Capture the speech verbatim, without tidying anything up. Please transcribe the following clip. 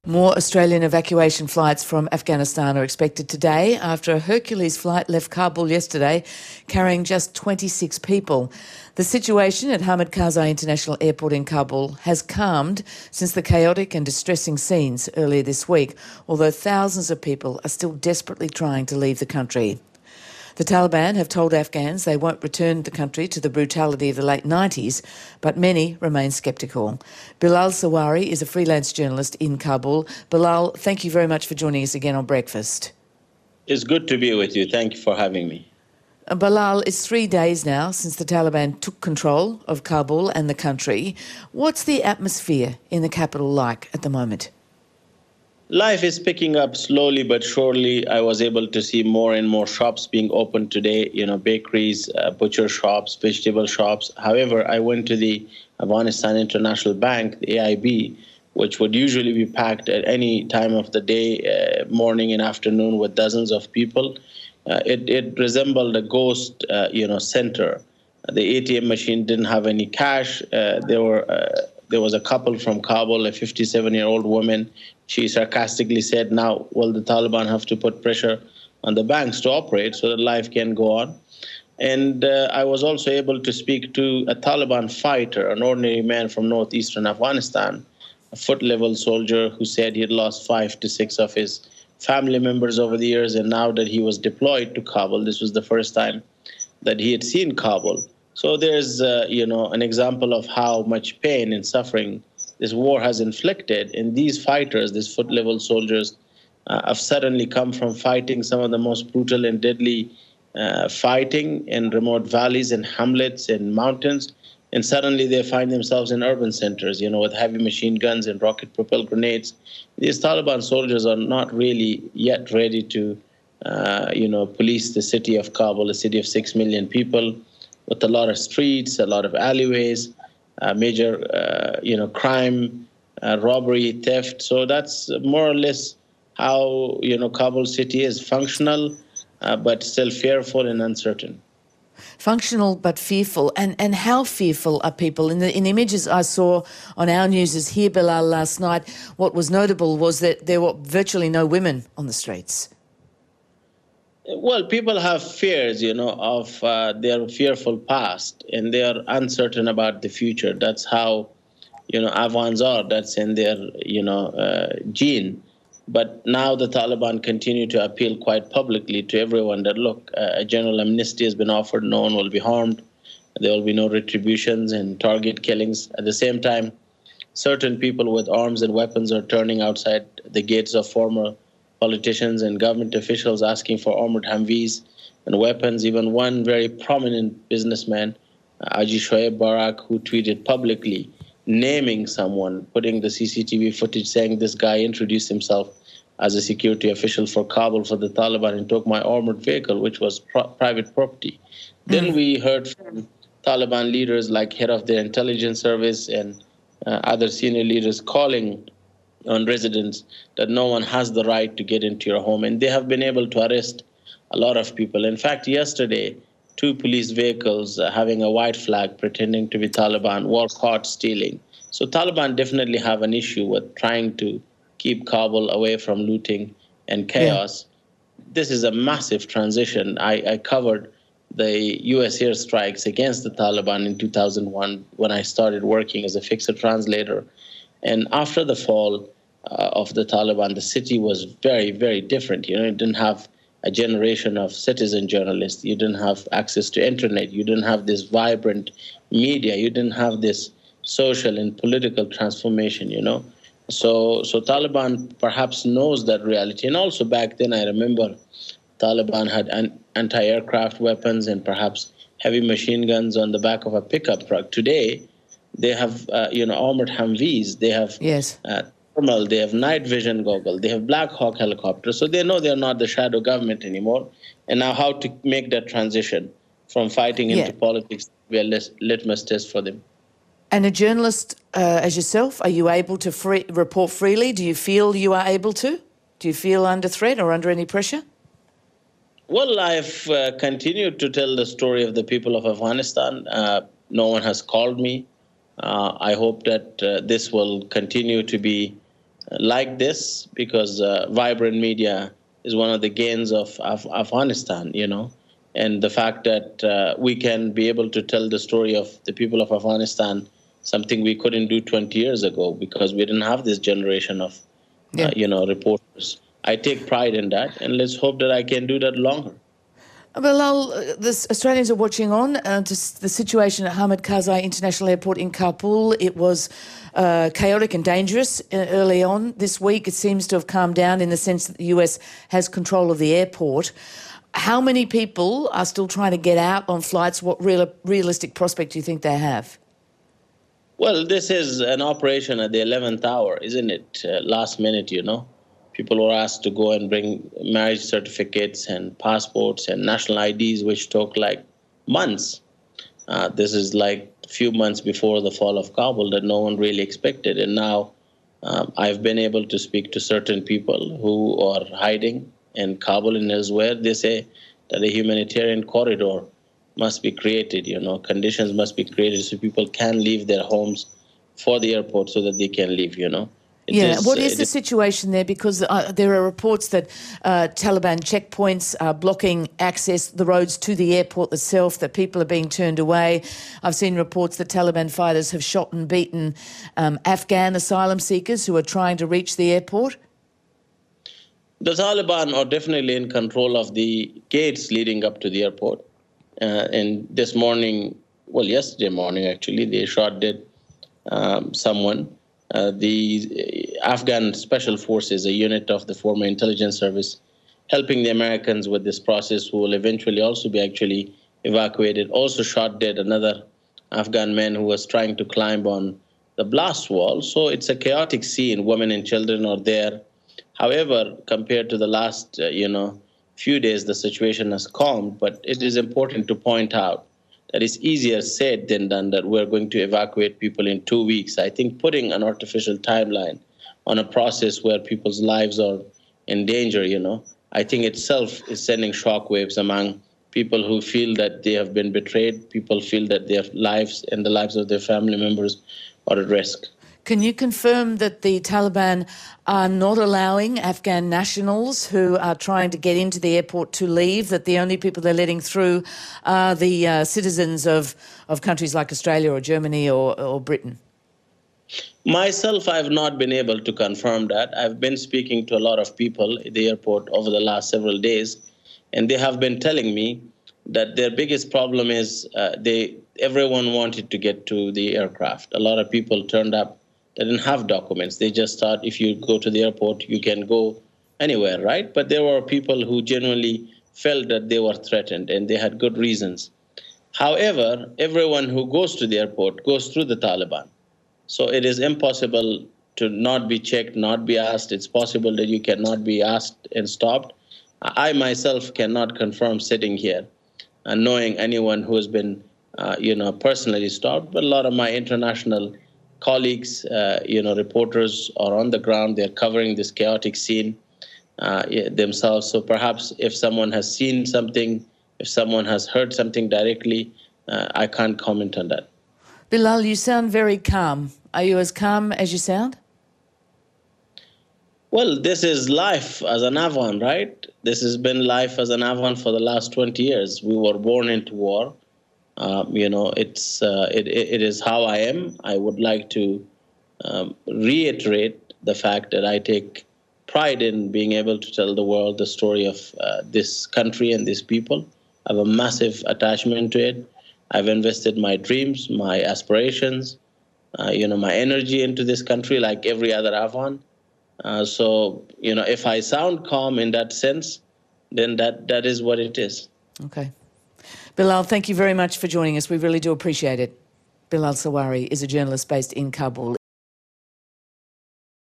More Australian evacuation flights from Afghanistan are expected today after a Hercules flight left Kabul yesterday carrying just twenty-six people. The situation at Hamid Karzai International Airport in Kabul has calmed since the chaotic and distressing scenes earlier this week, although thousands of people are still desperately trying to leave the country. The Taliban have told Afghans they won't return the country to the brutality of the late nineties, but many remain sceptical. Bilal Sawari is a freelance journalist in Kabul. Bilal, thank you very much for joining us again on Breakfast. It's good to be with you. Thank you for having me. Uh, Bilal, it's three days now since the Taliban took control of Kabul and the country. What's the atmosphere in the capital like at the moment? Life is picking up slowly but surely. I was able to see more and more shops being opened today, you know, bakeries, uh, butcher shops, vegetable shops. However, I went to the Afghanistan International Bank, the A I B, which would usually be packed at any time of the day, uh, morning and afternoon, with dozens of people. Uh, it, it resembled a ghost, uh, you know, center. The A T M machine didn't have any cash. Uh, there were uh, there was a couple from Kabul, a fifty-seven-year-old woman. She sarcastically said, now, will the Taliban have to put pressure on the banks to operate so that life can go on? And uh, I was also able to speak to a Taliban fighter, an ordinary man from northeastern Afghanistan, a foot-level soldier who said he had lost five to six of his family members over the years, and now that he was deployed to Kabul, this was the first time that he had seen Kabul. So there's, uh, you know, an example of how much pain and suffering this war has inflicted. And these fighters, these foot-level soldiers, uh, have suddenly come from fighting some of the most brutal and deadly uh, fighting in remote valleys and hamlets and mountains. And suddenly they find themselves in urban centers, you know, with heavy machine guns and rocket-propelled grenades. These Taliban soldiers are not really yet ready to, uh, you know, police the city of Kabul, a city of six million people, with a lot of streets, a lot of alleyways, uh, major, uh, you know, crime, uh, robbery, theft. So that's more or less how, you know, Kabul city is functional, uh, but still fearful and uncertain. Functional but fearful. And and how fearful are people? In the in images I saw on our newses here, Bilal, last night, what was notable was that there were virtually no women on the streets. Well, people have fears, you know, of uh, their fearful past, and they are uncertain about the future. That's how, you know, Afghans are. That's in their, you know, uh, gene. But now the Taliban continue to appeal quite publicly to everyone that, look, uh, a general amnesty has been offered. No one will be harmed. There will be no retributions and target killings. At the same time, certain people with arms and weapons are turning outside the gates of former politicians and government officials asking for armored Humvees and weapons. Even one very prominent businessman, Aji Shoaib Barak, who tweeted publicly naming someone, putting the C C T V footage saying this guy introduced himself as a security official for Kabul for the Taliban and took my armored vehicle, which was pro- private property. Mm. Then we heard from Taliban leaders like head of their intelligence service and uh, other senior leaders calling on residents that no one has the right to get into your home. And they have been able to arrest a lot of people. In fact, yesterday, two police vehicles uh, having a white flag pretending to be Taliban were caught stealing. So Taliban definitely have an issue with trying to keep Kabul away from looting and chaos. Yeah. This is a massive transition. I, I covered the U S airstrikes against the Taliban in two thousand one when I started working as a fixer translator. And after the fall uh, of the Taliban, the city was very, very different. You know, it didn't have a generation of citizen journalists. You didn't have access to internet. You didn't have this vibrant media. You didn't have this social and political transformation, you know. So, so Taliban perhaps knows that reality. And also back then, I remember Taliban had an anti-aircraft weapons and perhaps heavy machine guns on the back of a pickup truck. Today, they have, uh, you know, armored Humvees. They have yes. uh, thermal. They have night vision goggles. They have Black Hawk helicopters. So they know they're not the shadow government anymore. And now how to make that transition from fighting yeah. into politics will be a litmus test for them. And a journalist uh, as yourself, are you able to free, report freely? Do you feel you are able to? Do you feel under threat or under any pressure? Well, I've uh, continued to tell the story of the people of Afghanistan. Uh, no one has called me. Uh, I hope that uh, this will continue to be like this because uh, vibrant media is one of the gains of, of Afghanistan, you know, and the fact that uh, we can be able to tell the story of the people of Afghanistan, something we couldn't do twenty years ago because we didn't have this generation of, Yeah. uh, you know, reporters. I take pride in that, and let's hope that I can do that longer. Bilal, the Australians are watching on uh, to the situation at Hamid Karzai International Airport in Kabul. It was uh, chaotic and dangerous uh, early on this week. It seems to have calmed down in the sense that the U S has control of the airport. How many people are still trying to get out on flights? What real, realistic prospect do you think they have? Well, this is an operation at the eleventh hour, isn't it? Uh, last minute, you know. People were asked to go and bring marriage certificates and passports and national I Ds, which took like months. Uh, this is like a few months before the fall of Kabul that no one really expected. And now um, I've been able to speak to certain people who are hiding in Kabul and elsewhere. They say that a humanitarian corridor must be created, you know, conditions must be created so people can leave their homes for the airport so that they can leave, you know. It yeah, is, what is uh, the situation there? Because uh, there are reports that uh, Taliban checkpoints are blocking access, the roads to the airport itself, that people are being turned away. I've seen reports that Taliban fighters have shot and beaten um, Afghan asylum seekers who are trying to reach the airport. The Taliban are definitely in control of the gates leading up to the airport. Uh, and this morning, well, yesterday morning, actually, they shot dead um, someone. Uh, the Afghan Special Forces, a unit of the former intelligence service, helping the Americans with this process, who will eventually also be actually evacuated, also shot dead another Afghan man who was trying to climb on the blast wall. So it's a chaotic scene. Women and children are there. However, compared to the last, uh, you know, few days, the situation has calmed. But it is important to point out that it's easier said than done that we're going to evacuate people in two weeks. I think putting an artificial timeline on a process where people's lives are in danger, you know, I think itself is sending shockwaves among people who feel that they have been betrayed. People feel that their lives and the lives of their family members are at risk. Can you confirm that the Taliban are not allowing Afghan nationals who are trying to get into the airport to leave, that the only people they're letting through are the uh, citizens of, of countries like Australia or Germany or, or Britain? Myself, I've not been able to confirm that. I've been speaking to a lot of people at the airport over the last several days, and they have been telling me that their biggest problem is uh, they everyone wanted to get to the aircraft. A lot of people turned up. They didn't have documents. They just thought if you go to the airport, you can go anywhere, right? But there were people who genuinely felt that they were threatened, and they had good reasons. However, everyone who goes to the airport goes through the Taliban. So it is impossible to not be checked, not be asked. It's possible that you cannot be asked and stopped. I myself cannot confirm sitting here and knowing anyone who has been, uh, you know, personally stopped. But a lot of my international colleagues, uh, you know, reporters are on the ground. They're covering this chaotic scene uh, themselves. So perhaps if someone has seen something, if someone has heard something directly, uh, I can't comment on that. Bilal, you sound very calm. Are you as calm as you sound? Well, this is life as an Afghan, right? This has been life as an Afghan for the last twenty years. We were born into war. Um, you know, it's uh, it, it is how I am. I would like to um, reiterate the fact that I take pride in being able to tell the world the story of uh, this country and these people. I have a massive attachment to it. I've invested my dreams, my aspirations, uh, you know, my energy into this country like every other Afghan. Uh, so, you know, if I sound calm in that sense, then that, that is what it is. Okay. Bilal, thank you very much for joining us. We really do appreciate it. Bilal Sawari is a journalist based in Kabul.